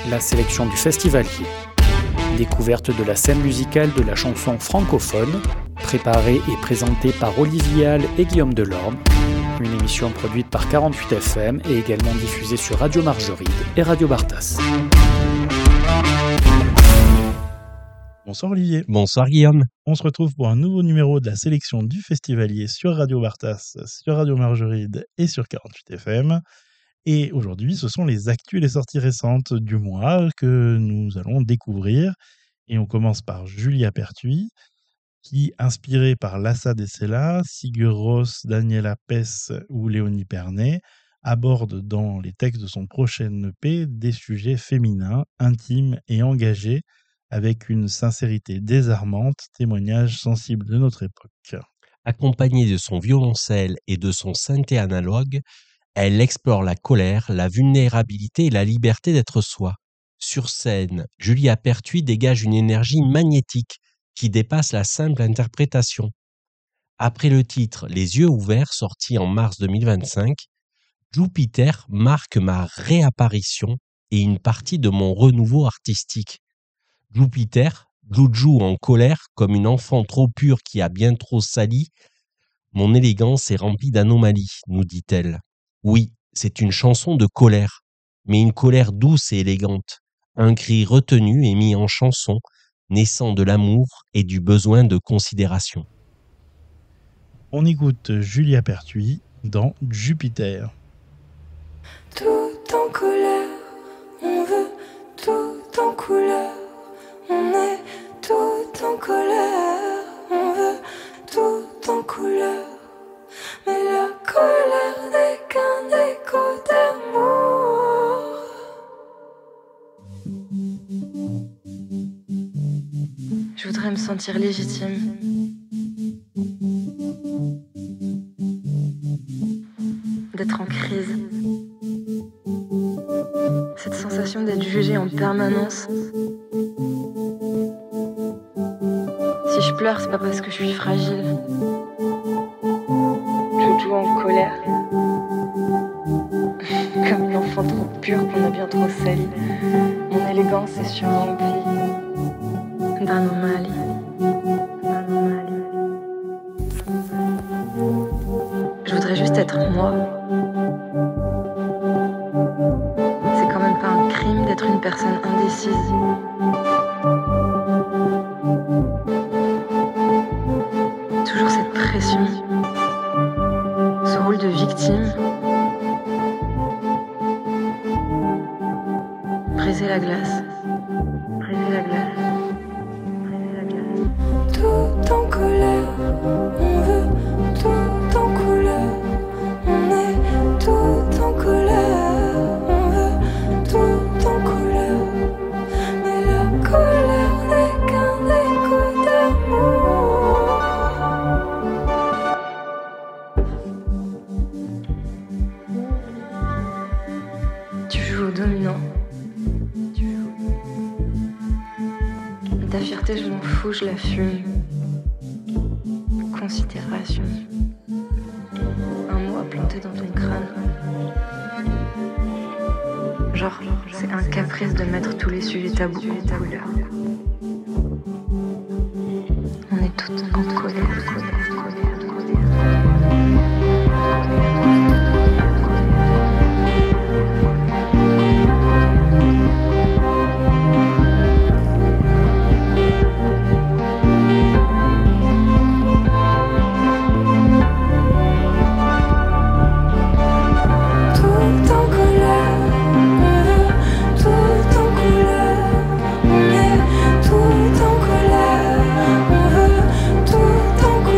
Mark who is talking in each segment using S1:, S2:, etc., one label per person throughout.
S1: la sélection du festivalier. Découverte de la scène musicale de la chanson francophone, préparée et présentée par Olivier Hall et Guillaume Delorme. Une émission produite par 48 FM et également diffusée sur Radio Margeride et Radio Bartas.
S2: Bonsoir Olivier.
S3: Bonsoir Guillaume.
S2: On se retrouve pour un nouveau numéro de la sélection du festivalier sur Radio Bartas, sur Radio Margeride et sur 48 FM. Et aujourd'hui, ce sont les actus et les sorties récentes du mois que nous allons découvrir. Et on commence par Julia Pertuis, qui, inspirée par Lassa Dessela, Sigur Rós, Daniela Pes ou Léonie Pernet, aborde dans les textes de son prochain EP des sujets féminins, intimes et engagés, avec une sincérité désarmante, témoignage sensible de notre époque.
S3: Accompagnée de son violoncelle et de son synthé analogue, elle explore la colère, la vulnérabilité et la liberté d'être soi. Sur scène, Julia Pertuis dégage une énergie magnétique qui dépasse la simple interprétation. Après le titre « Les yeux ouverts » sorti en mars 2025, Jupiter marque ma réapparition et une partie de mon renouveau artistique. Jupiter, Juju en colère, comme une enfant trop pure qui a bien trop sali. Mon élégance est remplie d'anomalies, nous dit-elle. Oui, c'est une chanson de colère, mais une colère douce et élégante. Un cri retenu et mis en chanson, naissant de l'amour et du besoin de considération.
S2: On écoute Julia Pertuis dans Jupiter.
S4: Tout en colère, on veut tout en couleur. On est tout en colère, on veut tout en couleur. Mais la colère n'est qu'un écho d'amour. Je voudrais me sentir légitime. D'être en crise. Cette sensation d'être jugée en permanence. Si je pleure, c'est pas parce que je suis fragile. Je joue en colère. Comme une enfant trop pure qu'on a bien trop sali. Mon élégance est surremplie d'anomalies. Je voudrais juste être moi. C'est quand même pas un crime d'être une personne indécise. Toujours cette pression, ce rôle de victime. Briser la glace, briser la glace, briser la glace. Tout en colère, on veut tout en couleur. On est tout en colère, on veut tout en couleur. Mais la colère n'est qu'un écho d'amour. Tu joues au dominant. Ta fierté, je m'en fous, je la fume. Considération. Un mot à planter dans ton crâne. Genre, c'est un caprice de mettre tous les sujets tabous en couleur. On est toutes en colère. Tout en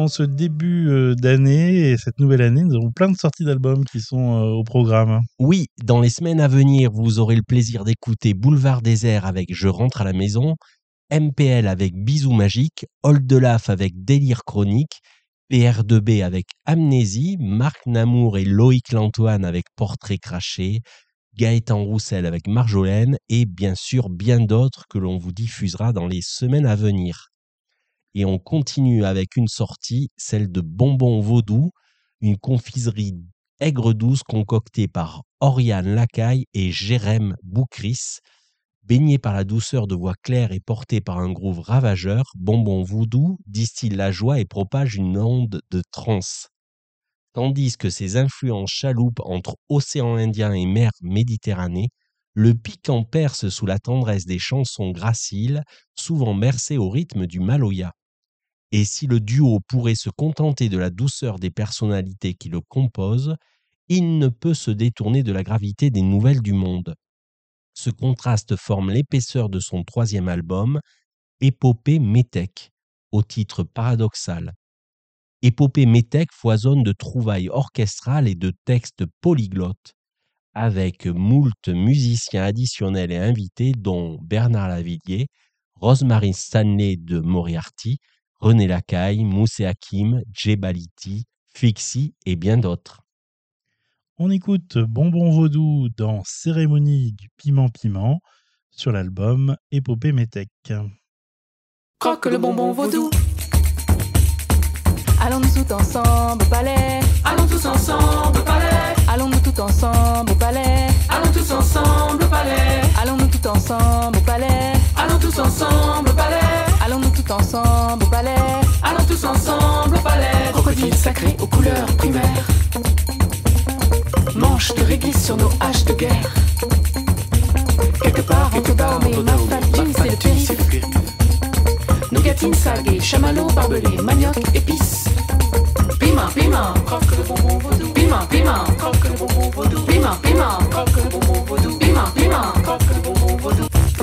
S2: ce début d'année et cette nouvelle année, nous avons plein de sorties d'albums qui sont au programme.
S3: Oui, dans les semaines à venir, vous aurez le plaisir d'écouter Boulevard Désert avec Je rentre à la maison, MPL avec Bisous magiques, Old Laf avec Délire chronique, PR2B avec Amnésie, Marc Namour et Loïc Lantoine avec Portrait craché, Gaëtan Roussel avec Marjolaine et bien sûr bien d'autres que l'on vous diffusera dans les semaines à venir. Et on continue avec une sortie, celle de Bonbons Vaudou, une confiserie aigre-douce concoctée par Oriane Lacaille et Jérém Boukris. Baigné par la douceur de voix claire et porté par un groove ravageur, Bonbons Vaudou distille la joie et propage une onde de trance. Tandis que ses influences chaloupent entre océan Indien et mer Méditerranée, le piquant perce sous la tendresse des chansons graciles, souvent bercées au rythme du maloya. Et si le duo pourrait se contenter de la douceur des personnalités qui le composent, il ne peut se détourner de la gravité des nouvelles du monde. Ce contraste forme l'épaisseur de son troisième album, Épopée Métèque, au titre paradoxal. Épopée Métèque foisonne de trouvailles orchestrales et de textes polyglottes, avec moult musiciens additionnels et invités dont Bernard Lavillier, Rosemary Stanley de Moriarty, René Lacaille, Moussé Hakim, Djebaliti, Fixie et bien d'autres.
S2: On écoute Bonbons Vaudou dans Cérémonie du piment sur l'album Épopée Métèque.
S5: Croque le bonbon vaudou. Allons-nous tout ensemble au palais. Allons tous ensemble au palais. Allons-nous tout ensemble au palais. Allons tous ensemble au palais. Allons-nous tout ensemble au palais. Allons tous ensemble au palais. Allons-nous tout ensemble au palais. Allons tous ensemble au palais. Crocodile sacré aux couleurs primaires. Manche de réglisse sur nos haches de guerre. Quelque part entre Dahomey, Mafat, Jeans et le périph'. Nougatine, saguée, chamallow, barbelé, manioc, épices. Piment, piment, croque le bonbon vaudou. Piment, piment, croque le bonbon vaudou. Piment, piment, croque le bonbon vaudou. Piment, piment, croque le bonbon vaudou.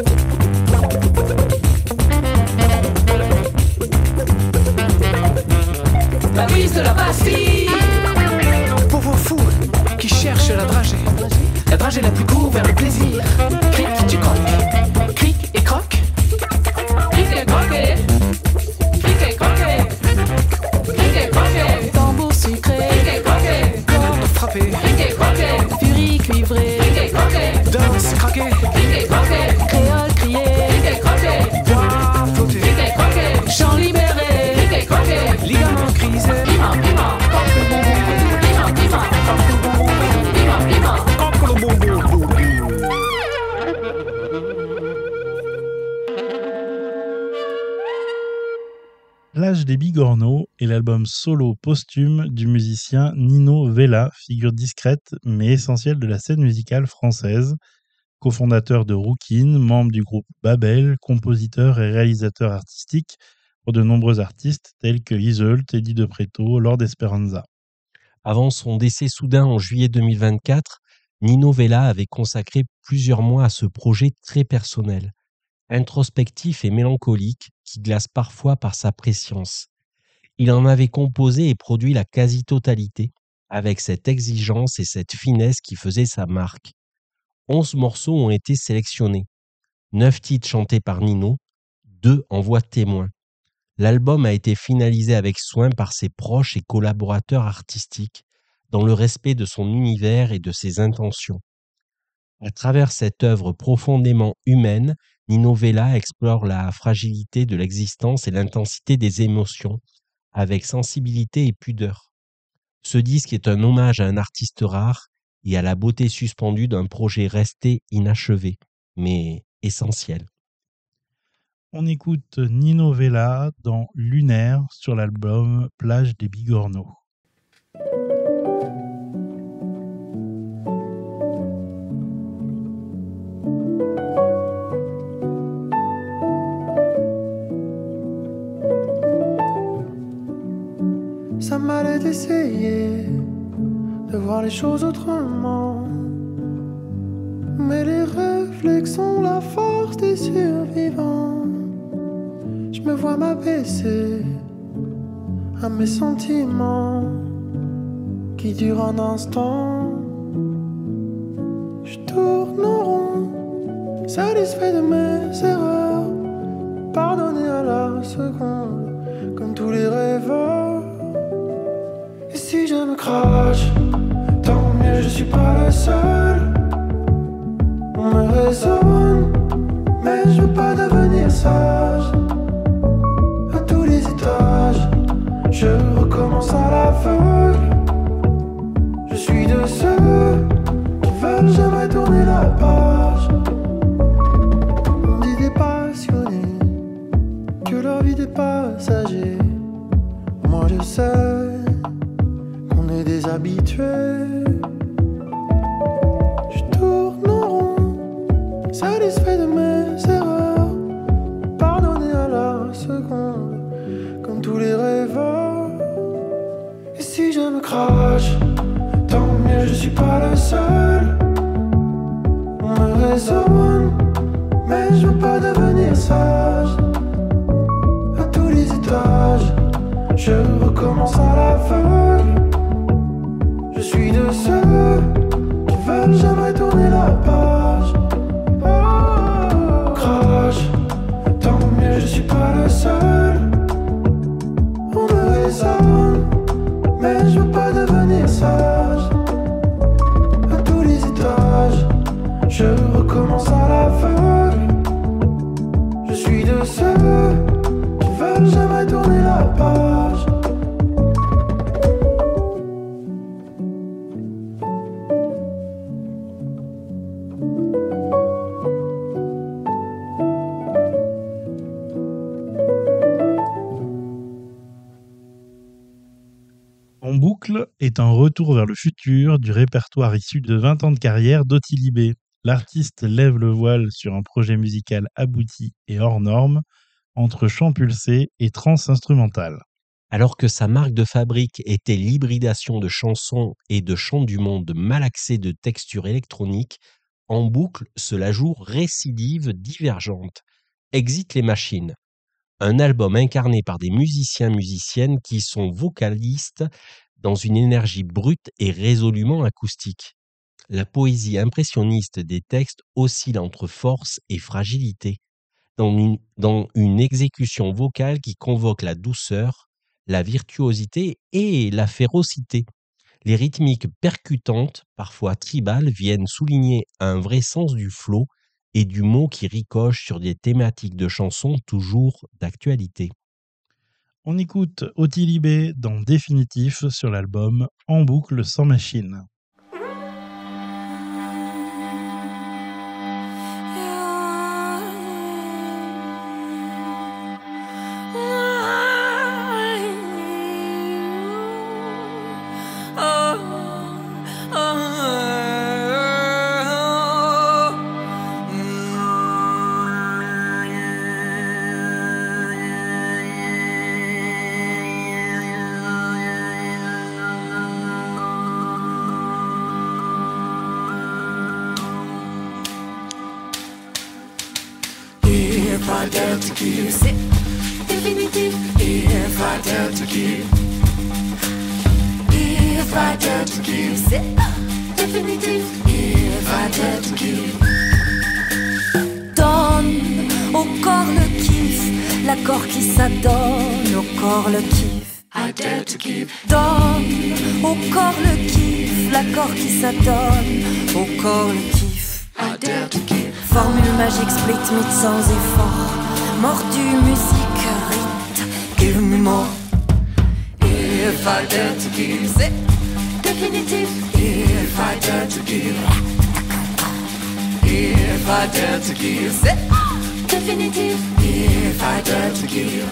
S5: La brise de la Bastille. Pour vos fous qui cherchent la dragée. La dragée la plus courte vers le plaisir. Cric, tu croques. Cric et croque. Cric et croqué. Cric et croqué. Cric et croqué. Tambour sucré. Cric et croqué. Corde frappée. Cric et croqué. Furie cuivrée. Cric et croqué. Danse craquée. Cric et croqué. Créole crié. Cric et croqué. Voix flottée. Cric et croqué. Chant libéré. Cric et croqué. Ligament crisé. Piment, piment. Croque le bonbon vaudou. Piment, piment. Croque le bonbon vaudou. Piment, piment. Croque le bonbon vaudou.
S2: L'âge des bigorneaux est l'album solo posthume du musicien Nino Vella, figure discrète mais essentielle de la scène musicale française, cofondateur de Rookin, membre du groupe Babel, compositeur et réalisateur artistique pour de nombreux artistes tels que Iseult, Teddy de Pretto, Lord Esperanza.
S3: Avant son décès soudain en juillet 2024, Nino Vella avait consacré plusieurs mois à ce projet très personnel, introspectif et mélancolique, qui glace parfois par sa prescience. Il en avait composé et produit la quasi-totalité, avec cette exigence et cette finesse qui faisaient sa marque. 11 morceaux ont été sélectionnés, 9 titres chantés par Nino, 2 en voix de témoin. L'album a été finalisé avec soin par ses proches et collaborateurs artistiques, dans le respect de son univers et de ses intentions. À travers cette œuvre profondément humaine, Nino Vella explore la fragilité de l'existence et l'intensité des émotions, avec sensibilité et pudeur. Ce disque est un hommage à un artiste rare et à la beauté suspendue d'un projet resté inachevé, mais essentiel.
S2: On écoute Nino Vella dans Lunaire sur l'album Plage des Bigorneaux.
S6: Ça m'allait d'essayer de voir les choses autrement, mais les réflexes sont la force des survivants. Je me vois m'abaisser à mes sentiments qui durent un instant. Je tourne en rond, satisfait de mes erreurs, pardonné à la seconde, comme tous les rêveurs. Et si je me crache, tant mieux, je suis pas le seul. On me raisonne, mais je veux pas devenir sage. À tous les étages, je recommence à l'aveugle. Je suis de ceux qui veulent jamais tourner la page. On dit des passionnés que leur vie est passagère. Moi je sais qu'on est des habitués. Je tourne en rond, satisfait de mes erreurs, pardonné à la seconde, comme tous les rêveurs. Et si je me crache, tant mieux, je suis pas le seul. On me raisonne, mais je veux pas devenir sage. À tous les étages, je recommence à l'aveugle. Je suis de ceux qui veulent jamais tourner la page. Oh, crash, tant mieux, je suis pas le seul. On me raisonne, mais je veux pas devenir sage. À tous les étages, je recommence à l'aveugle. Je suis de ceux qui veulent jamais tourner la page.
S2: En boucle est un retour vers le futur du répertoire issu de 20 ans de carrière d'Ottilie B. L'artiste lève le voile sur un projet musical abouti et hors norme, entre chant pulsé et trance instrumentale.
S3: Alors que sa marque de fabrique était l'hybridation de chansons et de chants du monde malaxés de textures électroniques, En boucle se la joue récidive divergente. Exit les machines. Un album incarné par des musiciens-musiciennes qui sont vocalistes dans une énergie brute et résolument acoustique. La poésie impressionniste des textes oscille entre force et fragilité, dans une exécution vocale qui convoque la douceur, la virtuosité et la férocité. Les rythmiques percutantes, parfois tribales, viennent souligner un vrai sens du flow et du mot qui ricoche sur des thématiques de chansons toujours d'actualité.
S2: On écoute Ottilie B dans Définitif sur l'album En boucle sans machine.
S5: If I dare to give, c'est définitif. If I dare to give, if I dare to give, c'est définitif. If I dare to give,
S4: donne au corps le kiff, l'accord qui s'adonne au corps le kiff.
S5: I dare to give,
S4: Donne au corps le kiff, l'accord qui s'adonne au corps le kiff.
S5: I dare to give,
S4: Formule magique split mythe sans effort, mordu musique rite, give me more.
S5: if I dare to give,
S4: C'est définitif.
S5: if I dare to give, if I dare to give,
S4: C'est définitif.
S5: if I dare to give,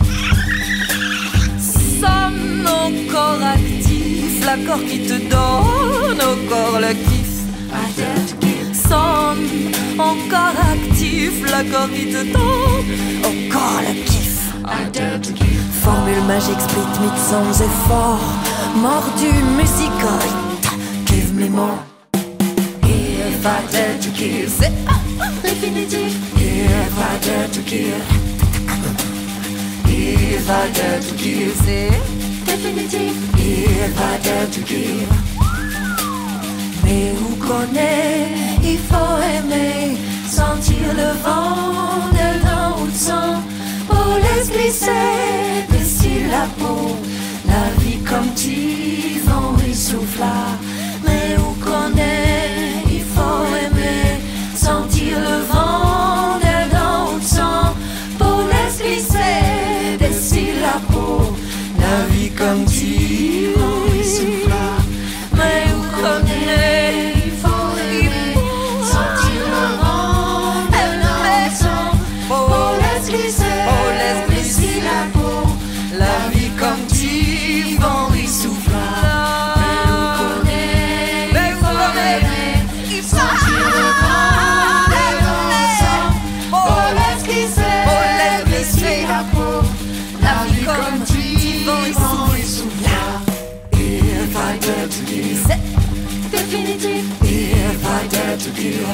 S4: Sonne au corps actif, l'accord qui te donne au corps le kiff.
S5: I dare to give,
S4: Sonne encore actif, l'accord qui te donne au corps le kiff.
S5: I dare to give,
S4: Formule magique split mythe sans effort, mordu musique rite, give me more.
S5: if I dare to give,
S4: C'est définitif.
S5: if I dare to give, if I dare to give,
S4: C'est définitif. If I dare to give. Mais où qu'on est, il faut aimer, sentir le vent de l'un ou de sang, pour laisser glisser dessus la peau, la vie comme typhon et souffla. Mais où qu'on est, il faut aimer, sentir le vent de l'un ou de sang, pour laisser glisser dessus la peau, la vie comme typhon et souffla. Mais où qu'on est, il faut aimer, sentir le vent de l'un ou de sang, pour laisser glisser la peau, la vie comme typhon et souffla. Mais où qu'on est, il faut aimer, sentir le vent de l'un ou de sang, pour laisser glisser la peau, la vie comme typhon et souffla. If I dare to give, definitive. If I dare to give,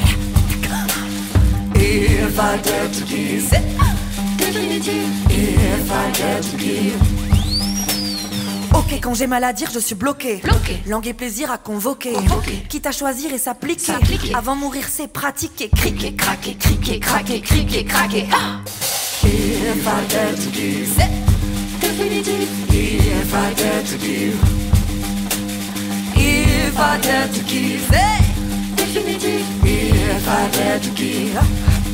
S4: if I dare to give, definitive. If I dare to give.
S7: Ok, quand j'ai mal à dire, je suis bloqué. Langue et plaisir à convoquer. Quitte à choisir et s'appliquer. Avant mourir, c'est pratiquer. Criquer, craquer, criquer, craquer, criquer, craquer.
S4: If I dare to give, definitive. If I dare to give. If I dare to give, definitive. If I dare to give.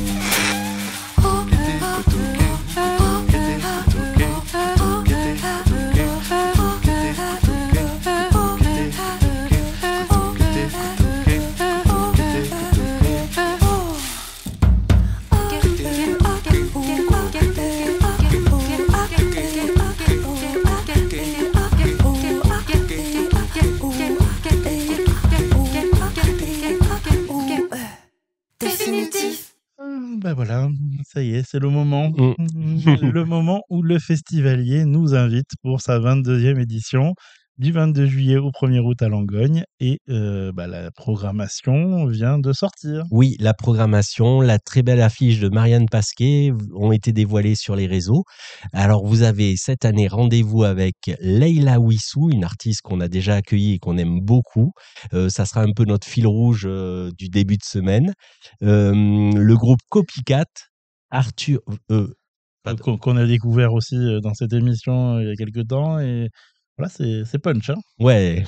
S2: Ben voilà, ça y est, c'est le moment. Le moment où le festivalier nous invite pour sa 22e édition, du 22 juillet au 1er août à Langogne. Et la programmation vient de sortir.
S3: Oui, la programmation, la très belle affiche de Marianne Pasquet ont été dévoilées sur les réseaux. Alors, vous avez cette année rendez-vous avec Leila Wissou, une artiste qu'on a déjà accueillie et qu'on aime beaucoup. Ça sera un peu notre fil rouge du début de semaine. Le groupe Copycat, Arthur...
S2: qu'on a découvert aussi dans cette émission il y a quelques temps. Et voilà, c'est punch. Hein.
S3: Ouais.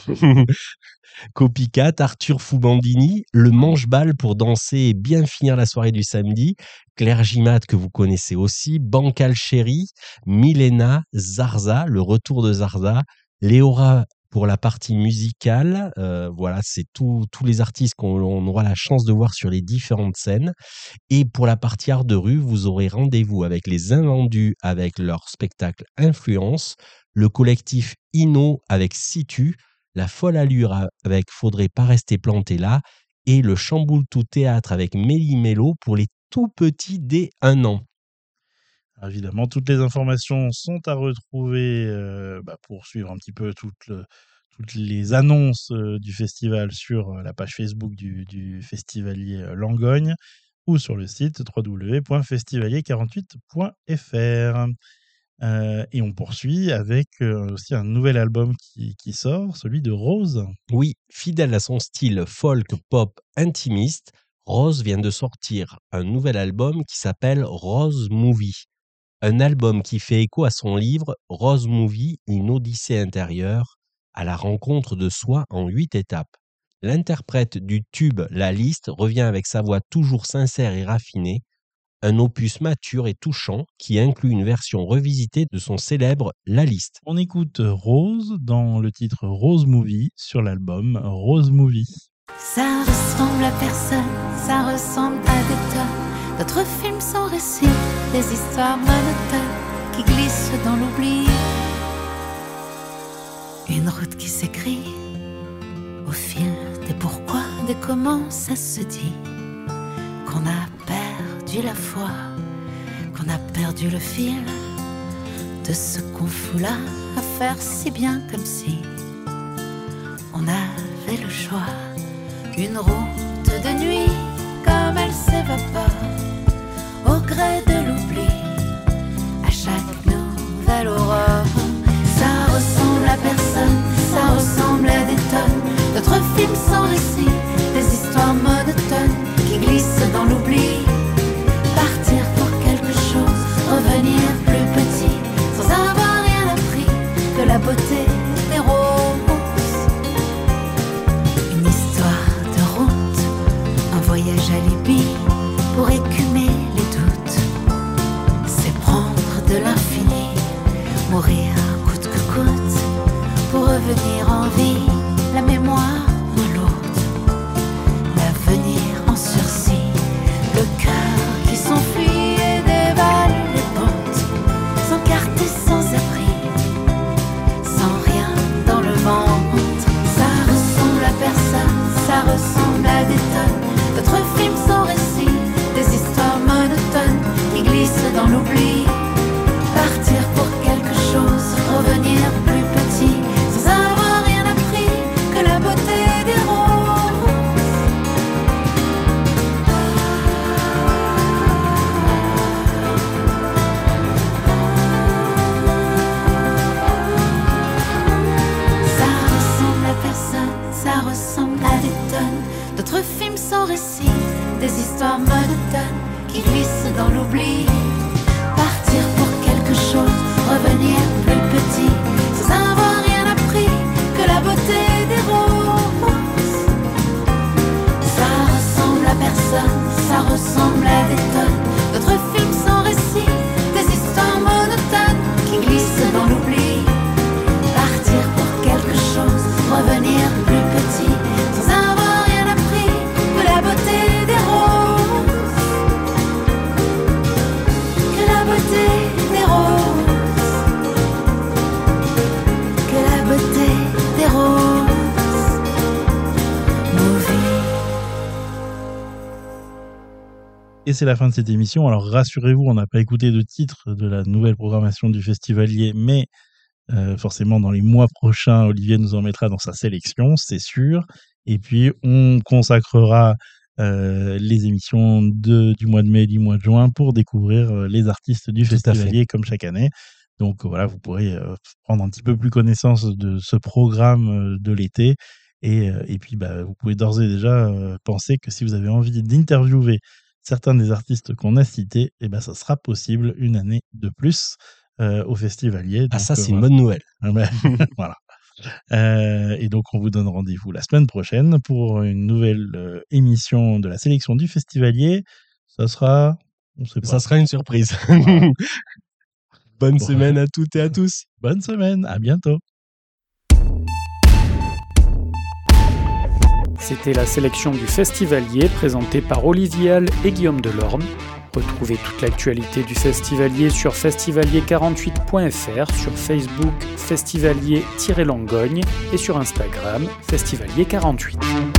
S3: Copycat, Arthur Foubandini, le manche-balle pour danser et bien finir la soirée du samedi, Claire Gimat que vous connaissez aussi, Bancal Chéri, Milena, Zarza, le retour de Zarza, Léora pour la partie musicale. Voilà, c'est tous les artistes qu'on aura la chance de voir sur les différentes scènes. Et pour la partie art de rue, vous aurez rendez-vous avec les Invendus avec leur spectacle Influence, le collectif Inno avec Situ, la Folle Allure avec Faudrait pas rester planté là, et le Chamboultou Théâtre avec Méli-Mélo pour les tout petits dès 1 an.
S2: Alors évidemment, toutes les informations sont à retrouver pour suivre un petit peu toutes les annonces du festival sur la page Facebook du festivalier Langogne ou sur le site www.festivalier48.fr. Et on poursuit avec aussi un nouvel album qui sort, celui de Rose.
S3: Oui, fidèle à son style folk pop intimiste, Rose vient de sortir un nouvel album qui s'appelle Rose Movie. Un album qui fait écho à son livre Rose Movie, une odyssée intérieure, à la rencontre de soi en 8 étapes. L'interprète du tube La Liste revient avec sa voix toujours sincère et raffinée, un opus mature et touchant qui inclut une version revisitée de son célèbre La Liste.
S2: On écoute Rose dans le titre Rose Movie sur l'album Rose Movie.
S4: Ça ressemble à personne, ça ressemble à des tonnes d'autres films sans récit, des histoires monotones qui glissent dans l'oubli. Une route qui s'écrit au fil des pourquoi, des comment ça se dit, qu'on a perdu la foi, qu'on a perdu le fil de ce qu'on fout là à faire si bien comme si on avait le choix. Une route de nuit comme elle s'évapore au gré de l'oubli à chaque nouvelle aurore. Ça ressemble à
S8: alibi pour écumer les doutes. C'est prendre de l'infini, mourir coûte que coûte, pour revenir en vie, la mémoire de l'autre, l'avenir en sursis, le cœur qui s'enfuit et dévale les pentes, sans carte et sans abri, sans rien dans le ventre. Ça ressemble à personne, ça ressemble à des tonnes d'autres films sans récit, des histoires monotones qui glissent dans l'oubli. Partir pour quelque chose, revenir plus petit, sans avoir rien appris que la beauté des roses. Ça ressemble à personne, ça ressemble à des tonnes d'autres films sans récit, des histoires monotones qui glissent dans l'oubli. Partir pour quelque chose, revenir plus petit, sans avoir rien appris que la beauté des roses. Ça ressemble à personne, ça ressemble à des tonnes d'autres films sans récit, des histoires monotones qui glissent dans l'oubli. Partir pour quelque chose, revenir plus petit, sans avoir rien appris que la beauté des roses. Que la beauté des roses. Que la beauté des roses. Movie.
S2: Et c'est la fin de cette émission. Alors rassurez-vous, on n'a pas écouté de titre de la nouvelle programmation du Festivalier, mais forcément dans les mois prochains, Olivier nous en mettra dans sa sélection, c'est sûr. Et puis on consacrera les émissions du mois de mai et du mois de juin pour découvrir les artistes du
S3: Tout à fait.
S2: Festivalier comme chaque année. Donc voilà, vous pourrez prendre un petit peu plus connaissance de ce programme de l'été. Et puis vous pouvez d'ores et déjà penser que si vous avez envie d'interviewer certains des artistes qu'on a cités, ça sera possible une année de plus au Festivalier.
S3: Ah,
S2: Donc,
S3: ça, c'est une
S2: voilà.
S3: bonne nouvelle.
S2: Ah ben, voilà. Et donc, on vous donne rendez-vous la semaine prochaine pour une nouvelle émission de la sélection du Festivalier. Ça sera... On sait pas.
S3: Ça sera une surprise.
S2: Voilà.
S3: Bonne
S2: Bon.
S3: semaine à toutes et à tous.
S2: Bonne semaine, à bientôt.
S1: C'était la sélection du Festivalier présentée par Olivier Hall et Guillaume Delorme. Retrouvez toute l'actualité du Festivalier sur festivalier48.fr, sur Facebook Festivalier-Langogne et sur Instagram Festivalier48.